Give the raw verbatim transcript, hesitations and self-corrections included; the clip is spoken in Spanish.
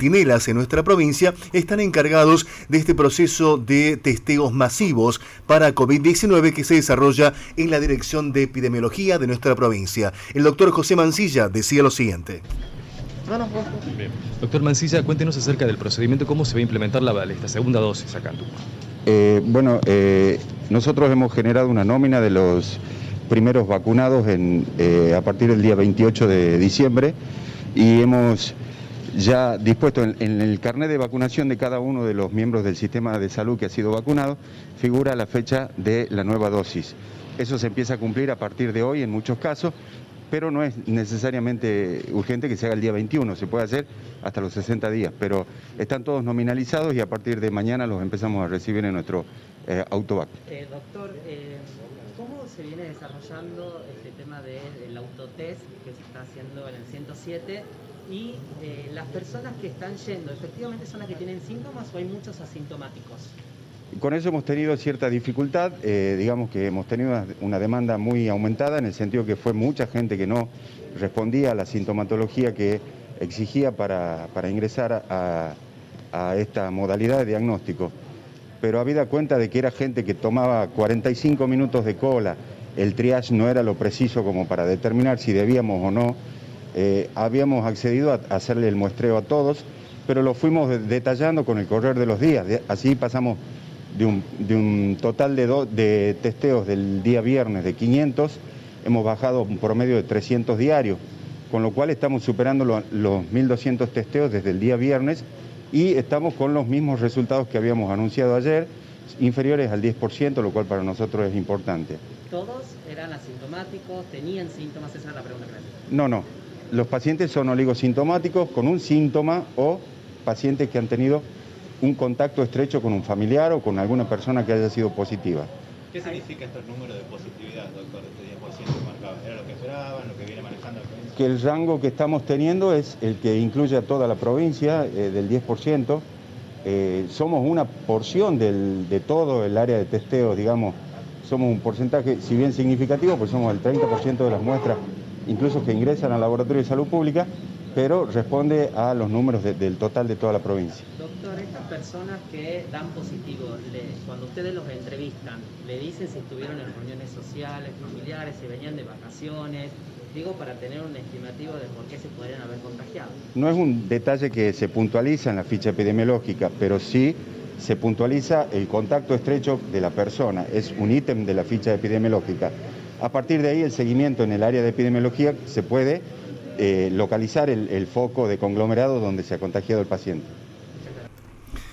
centinelas en nuestra provincia están encargados de este proceso de testeos masivos para COVID diecinueve que se desarrolla en la Dirección de Epidemiología de nuestra provincia. El doctor José Mancilla decía lo siguiente. Bien. Doctor Mancilla, cuéntenos acerca del procedimiento, cómo se va a implementar la, esta segunda dosis acá en Tucumán. Eh, bueno, eh, nosotros hemos generado una nómina de los primeros vacunados en, eh, a partir del día veintiocho de diciembre y hemos ya dispuesto en, en el carnet de vacunación de cada uno de los miembros del sistema de salud que ha sido vacunado, figura la fecha de la nueva dosis. Eso se empieza a cumplir a partir de hoy en muchos casos, pero no es necesariamente urgente que se haga el día veintiuno, se puede hacer hasta los sesenta días, pero están todos nominalizados y a partir de mañana los empezamos a recibir en nuestro eh, autovac. Eh, doctor, eh, ¿cómo se viene desarrollando este tema del autotest que se está haciendo en el ciento siete? Y eh, las personas que están yendo, ¿efectivamente son las que tienen síntomas o hay muchos asintomáticos? Con eso hemos tenido cierta dificultad, eh, digamos que hemos tenido una, una demanda muy aumentada en el sentido que fue mucha gente que no respondía a la sintomatología que exigía para, para ingresar a, a esta modalidad de diagnóstico. Pero habida cuenta de que era gente que tomaba cuarenta y cinco minutos de cola, el triage no era lo preciso como para determinar si debíamos o no, eh, habíamos accedido a hacerle el muestreo a todos, pero lo fuimos detallando con el correr de los días, así pasamos de un, de un total de, do, de testeos del día viernes de quinientos, hemos bajado un promedio de trescientos diarios, con lo cual estamos superando lo, los mil doscientos testeos desde el día viernes y estamos con los mismos resultados que habíamos anunciado ayer, inferiores al diez por ciento, lo cual para nosotros es importante. ¿Todos eran asintomáticos, tenían síntomas? Esa es la pregunta que le... No, no. Los pacientes son oligosintomáticos con un síntoma o pacientes que han tenido un contacto estrecho con un familiar o con alguna persona que haya sido positiva. ¿Qué significa estos números de positividad, doctor, de este diez por ciento marcado? ¿Era lo que esperaban, lo que viene manejando la provincia? Que el rango que estamos teniendo es el que incluye a toda la provincia, eh, del diez por ciento. Eh, somos una porción del, de todo el área de testeo, digamos, somos un porcentaje, si bien significativo, pues somos el treinta por ciento de las muestras, incluso que ingresan al laboratorio de salud pública, pero responde a los números de, del total de toda la provincia. Doctor, estas personas que dan positivo, le, cuando ustedes los entrevistan, ¿le dicen si estuvieron en reuniones sociales, familiares, si venían de vacaciones? Digo, para tener un estimativo de por qué se podrían haber contagiado. No es un detalle que se puntualiza en la ficha epidemiológica, pero sí se puntualiza el contacto estrecho de la persona, es un ítem de la ficha epidemiológica. A partir de ahí, el seguimiento en el área de epidemiología se puede eh, localizar el, el foco de conglomerado donde se ha contagiado el paciente.